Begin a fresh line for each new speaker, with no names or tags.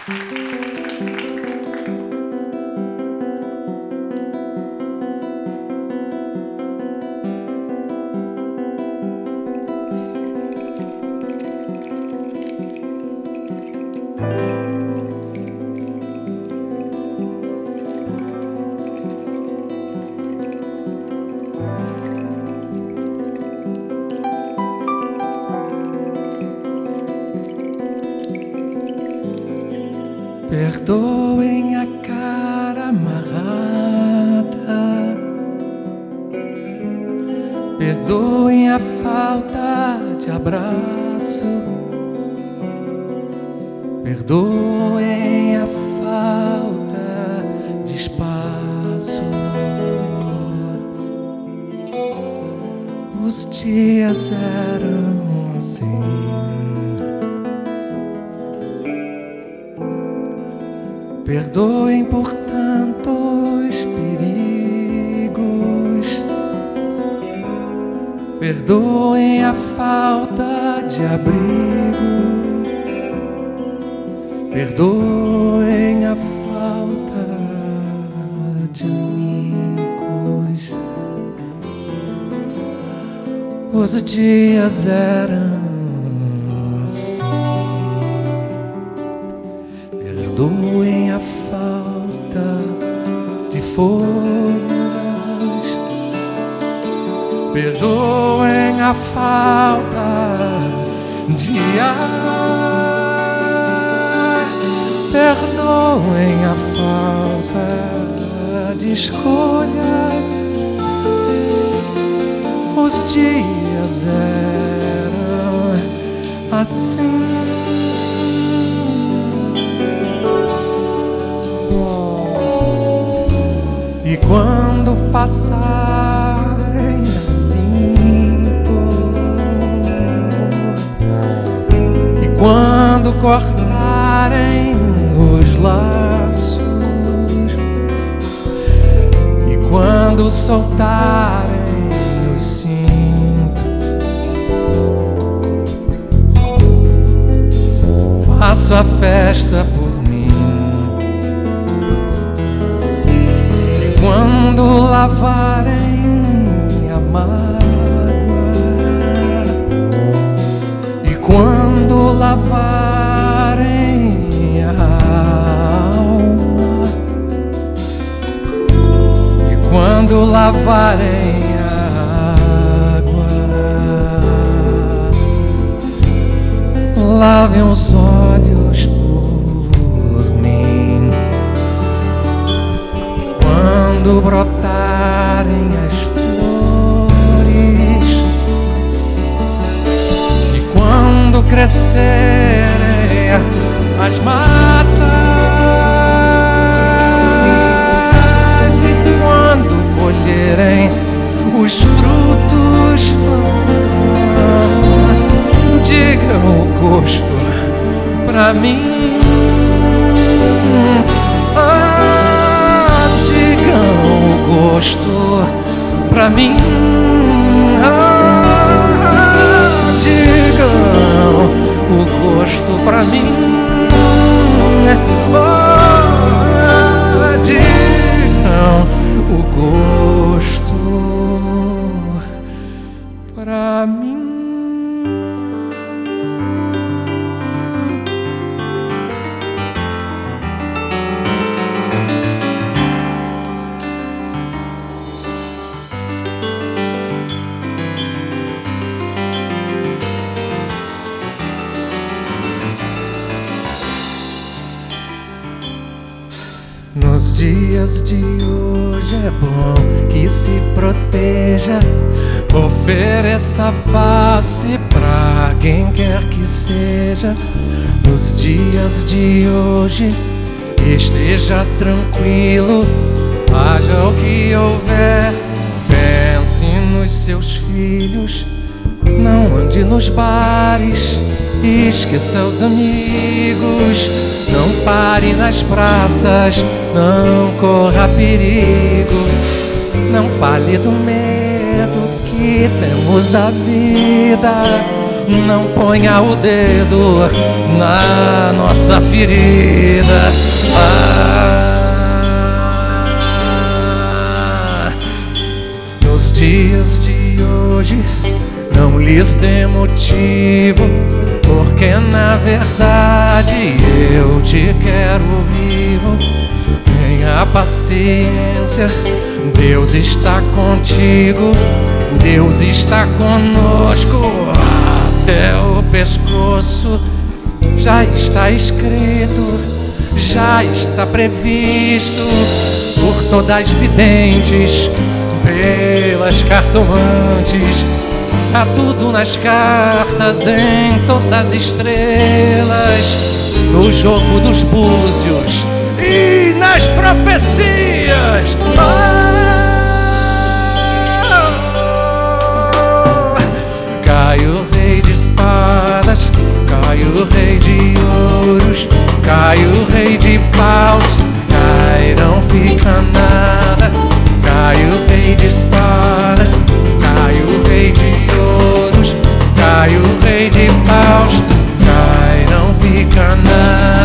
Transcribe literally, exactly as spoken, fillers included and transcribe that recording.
Perdoem a cara amarrada, perdoem a falta de abraço, perdoem a falta de espaço. Os dias eram assim. Perdoem por tantos perigos, perdoem a falta de abrigo, perdoem a falta de amigos. Os dias eram assim. Perdoem a falta de folhas, perdoem a falta de ar, perdoem a falta de escolha. Os dias eram assim. E quando passarem limpo, e quando cortarem os laços, e quando soltarem os cintos, faço a festa por quando lavarem a mágoa, e quando lavarem a alma, e quando lavarem a água, lavem os olhos por mim. Quando brotarem as flores, e quando crescerem as matas, e quando colherem os frutos, digam o gosto pra mim. O gosto pra mim, ah, digam o gosto pra mim, ah, digam o gosto pra mim. Nos dias de hoje é bom que se proteja, ofereça a face pra quem quer que seja. Nos dias de hoje esteja tranquilo, haja o que houver, pense nos seus filhos. Não ande nos bares, esqueça os amigos. Não pare nas praças, não corra perigo. Não fale do medo que temos da vida. não ponha o dedo na nossa ferida. Ah, nos dias de hoje não lhes dê motivo, porque na verdade eu te quero vivo. Tenha paciência, Deus está contigo, Deus está conosco até o pescoço. Já está escrito, já está previsto por todas as videntes, pelas cartomantes. Há tudo nas cartas, em todas as estrelas, no jogo dos búzios e nas profecias. Oh! Cai o rei de espadas, cai o rei de ouros, cai o rei de paus, cai, não fica nada. Cai o rei de espadas, cai o rei de ouros, cai o rei de paus, cai, não fica nada.